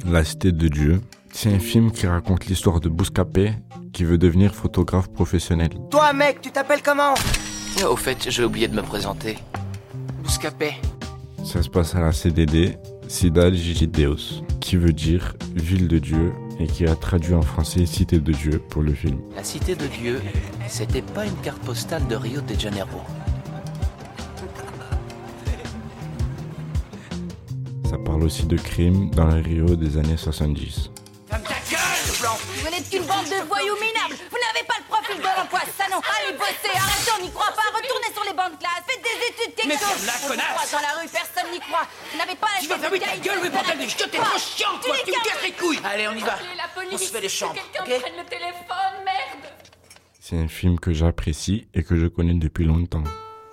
La Cité de Dieu. C'est un film qui raconte l'histoire de Bouscapé qui veut devenir photographe professionnel. Toi mec, tu t'appelles comment? Au fait, j'ai oublié de me présenter. Bouscapé. Ça se passe à la CDD, Cidade de Deus, qui veut dire Ville de Dieu et qui a traduit en français Cité de Dieu pour le film. La Cité de Dieu, c'était pas une carte postale de Rio de Janeiro. Ça parle aussi de crimes dans le Rio des années 70. Ferme ta gueule, Blanc. Vous n'êtes qu'une bande de voyous minables. Vous n'avez pas le profil de l'emploi, ça non. Allez bosser, arrêtez, on n'y croit pas. Retournez sur les bancs de classe, faites des études, quelque Mais chose. ferme la On vous connasse. croise dans la rue, personne n'y croit. Vous n'avez pas la Tu vas fermer ta gueule, mais bordel de chiottes, t'es trop chiant, toi. Tu me casses les couilles. Allez, on y va. Appelez la police. On se fait les chambres, Quelqu'un ok? prenne le téléphone, merde. C'est un film que j'apprécie et que je connais depuis longtemps.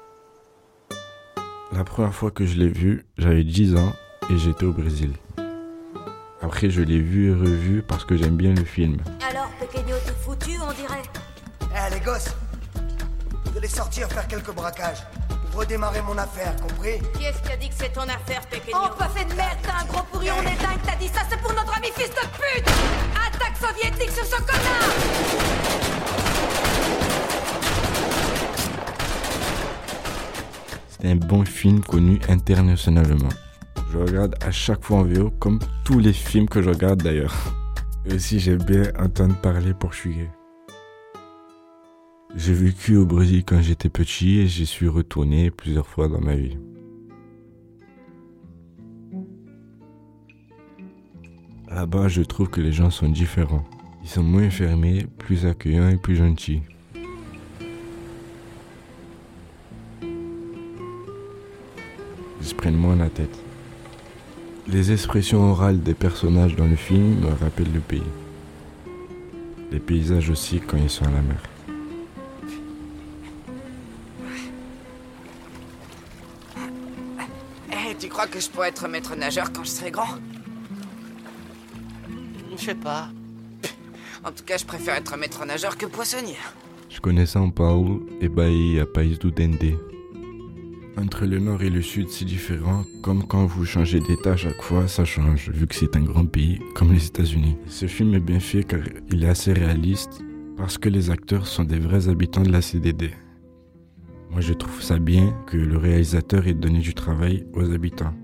La première fois que je l'ai vu, j'avais 10 ans et j'étais au Brésil. Après, je l'ai vu et revu parce que j'aime bien le film. Alors, Pequeño, t'es foutu, on dirait. Eh les gosses, vous allez sortir faire quelques braquages pour redémarrer mon affaire, compris? Qui est-ce qui a dit que c'est ton affaire, Pequeño? Oh, pas fait de merde, t'as un gros pourri, on est dingue, t'as dit ça, c'est pour notre ami fils de pute. Attaque soviétique sur ce connard. C'est un bon film connu internationalement. Je regarde à chaque fois en VO, comme tous les films que je regarde d'ailleurs. Et aussi, j'aime bien entendre parler portugais. J'ai vécu au Brésil quand j'étais petit et j'y suis retourné plusieurs fois dans ma vie. Là-bas, je trouve que les gens sont différents. Ils sont moins fermés, plus accueillants et plus gentils. Ils se prennent moins la tête. Les expressions orales des personnages dans le film me rappellent le pays. Les paysages aussi quand ils sont à la mer. Eh, tu crois que je pourrais être maître nageur quand je serai grand? Je sais pas. En tout cas, je préfère être maître nageur que poissonnier. Je connais São Paulo et Bahia, País do Dendê. Entre le nord et le sud, c'est différent, comme quand vous changez d'état à chaque fois, ça change, vu que c'est un grand pays, comme les États-Unis. Ce film est bien fait car il est assez réaliste, parce que les acteurs sont des vrais habitants de la CDD. Moi, je trouve ça bien que le réalisateur ait donné du travail aux habitants.